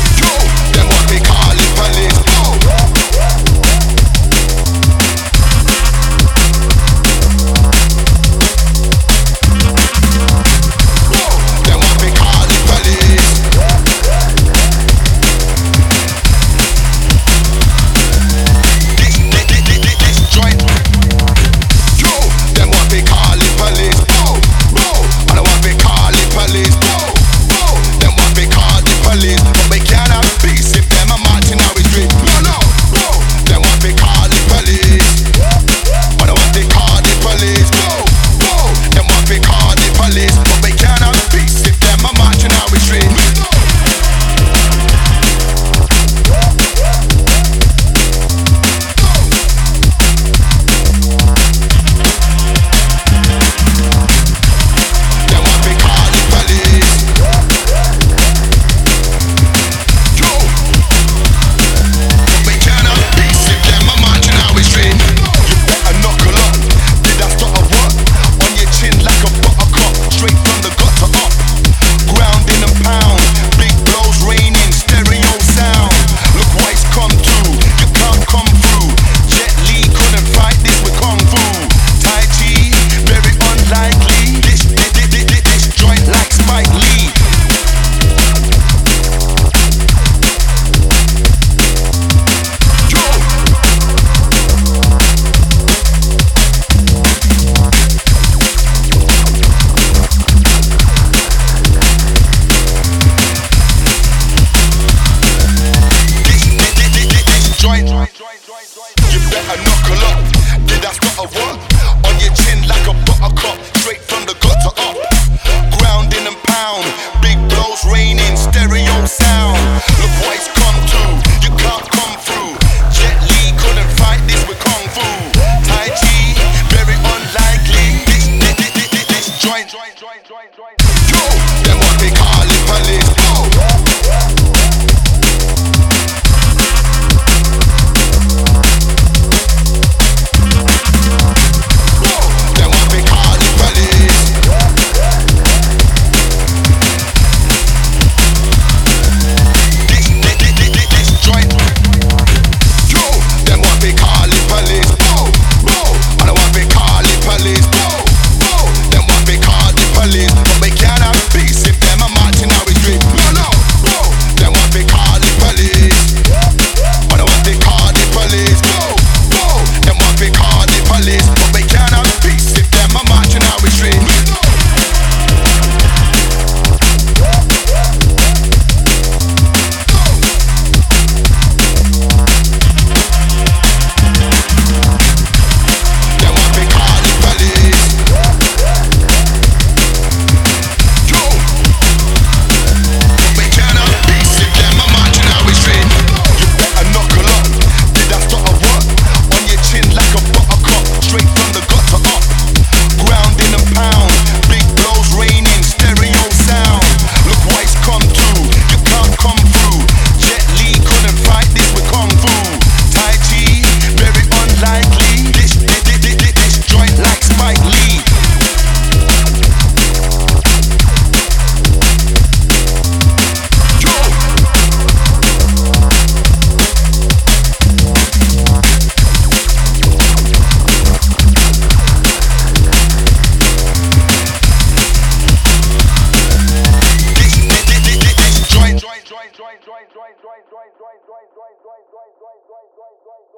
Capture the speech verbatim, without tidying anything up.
Yo, them what we call it police. Them what we call it police. This, this, this, this, this joint. Yo, them what we call it police. Oh, oh, and what we call it police. Oh, oh, them what we call the police. But we can't have peace if them a marching out the street. No, no, no. Them what we call the police. But what they call the police. No, no. Them what we call the police. But we can't have peace if them a marching out the street. Them what we call the police. Yo, but we can't have peace if them a marching out the street. You better knuckle up. Did I start a what? On your chin like a buttercup. Straight from the gutter up. Grounding and pound. Big blows raining. Stereo sound. Look what it's come to. You can't come through. Jet Li couldn't fight this with Kung Fu. Tai Chi, very unlikely. This, this, this, this, this, this joint like Spike Lee. Yo. This, this, this, this, this, this joint. You better knuckle up. Did I start a what? On your chin like a buttercup. Straight from the gutter up. Grounding and pound. Big blows raining. Stereo sound. Look what it's come to. You can't come through. Jet Li couldn't fight this with Kung Fu. Tai Chi, very unlikely. This, this, this, this, this, this joint. Yo, them what we call it police. Oh. Them what we call the police. This, this, this, this, this, this joint. Yo, them what we call the police. Oh, oh, and what we call the police. Oh, oh, them what we call the police. But we can't have peace if them a marching out the street. No, no, no. Them what we call the police. But what they call the police. No, no. Them what we call the police. But we can't have peace if them a marching out the street. Them what we call the police. Yo, but we can't have peace if them a marching out the street. You better knuckle up. Did I start a what? On your chin like a buttercup. Straight from the gutter up. Grounding and pound. Big blows raining. Stereo sound. Look what it's come to. You can't come through. Jet Li couldn't fight this with Kung Fu. Tai Chi, very unlikely. This, this, this, this, this, this joint like Spike Lee. Yo. This, this, this, this, this, this joint.